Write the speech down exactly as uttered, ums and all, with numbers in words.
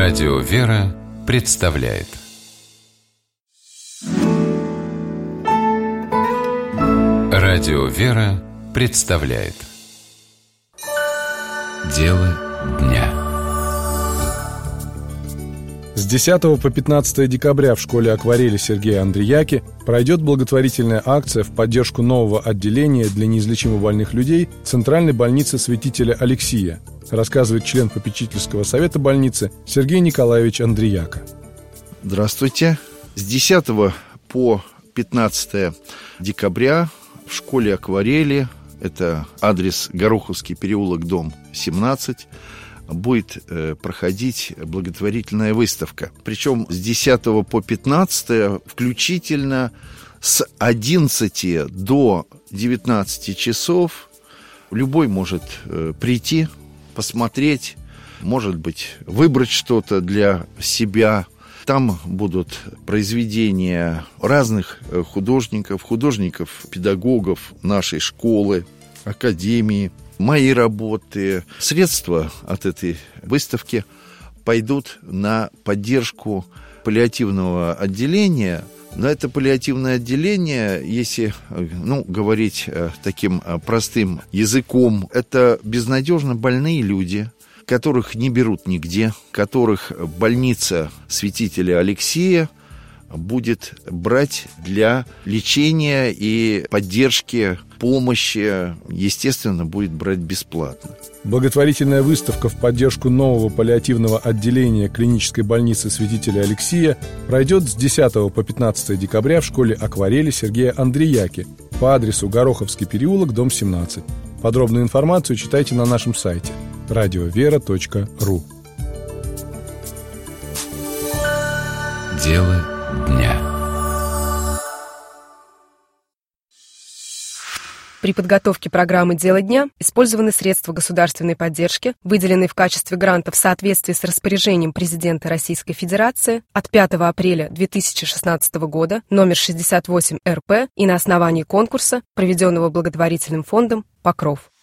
Радио «Вера» представляет Радио «Вера» представляет Дело дня. С десятого по пятнадцатое декабря в школе акварели Сергея Андреяки пройдет благотворительная акция в поддержку нового отделения для неизлечимо больных людей Центральной больницы святителя Алексия, рассказывает член попечительского совета больницы Сергей Николаевич Андреяка. Здравствуйте. С десятого по пятнадцатое декабря в школе акварели, это адрес Гороховский переулок, дом семнадцать, будет э, проходить благотворительная выставка. Причем с десятого по пятнадцатое включительно с одиннадцати до девятнадцати часов любой может э, прийти, посмотреть, может быть, выбрать что-то для себя. Там будут произведения разных художников, художников-педагогов нашей школы, академии, мои работы. Средства от этой выставки пойдут на поддержку паллиативного отделения. Но это паллиативное отделение, если ну, говорить таким простым языком, это безнадежно больные люди, которых не берут нигде, которых больница святителя Алексия будет брать для лечения и поддержки, помощи, естественно, будет брать бесплатно. Благотворительная выставка в поддержку нового паллиативного отделения клинической больницы святителя Алексия пройдет с десятого по пятнадцатое декабря в школе акварели Сергея Андреяки по адресу Гороховский переулок, дом семнадцать. Подробную информацию читайте на нашем сайте радио вера точка ру. Дело дня. При подготовке программы «Дело дня» использованы средства государственной поддержки, выделенные в качестве гранта в соответствии с распоряжением президента Российской Федерации от пятого апреля две тысячи шестнадцатого года номер шестьдесят восемь эр пэ и на основании конкурса, проведенного благотворительным фондом «Покров».